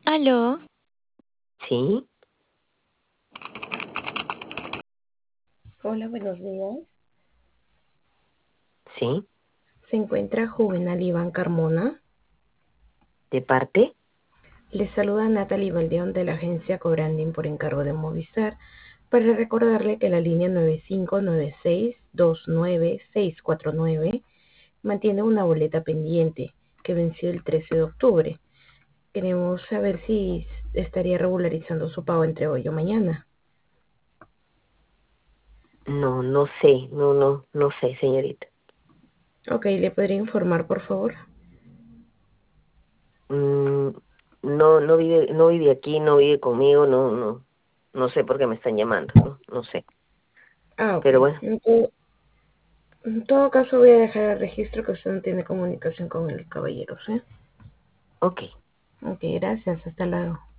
Aló, Sí, Hola, buenos días. sí, Se encuentra Juvenal Iván Carmona. de parte. Les saluda Natalie Valdeón de la agencia Cobranding por encargo de Movistar para recordarle que la línea 9596296649 mantiene una boleta pendiente que venció el 13 de octubre. Queremos saber si estaría regularizando su pago entre hoy o mañana. No, no sé, no sé, señorita. Ok, ¿le podría informar, por favor? Mm, no vive aquí, no vive conmigo, no sé por qué me están llamando, no sé. Ah, ok. Pero bueno, En todo caso, voy a dejar el registro que usted no tiene comunicación con el caballero, ¿sí? ok. Ok, gracias. Hasta luego.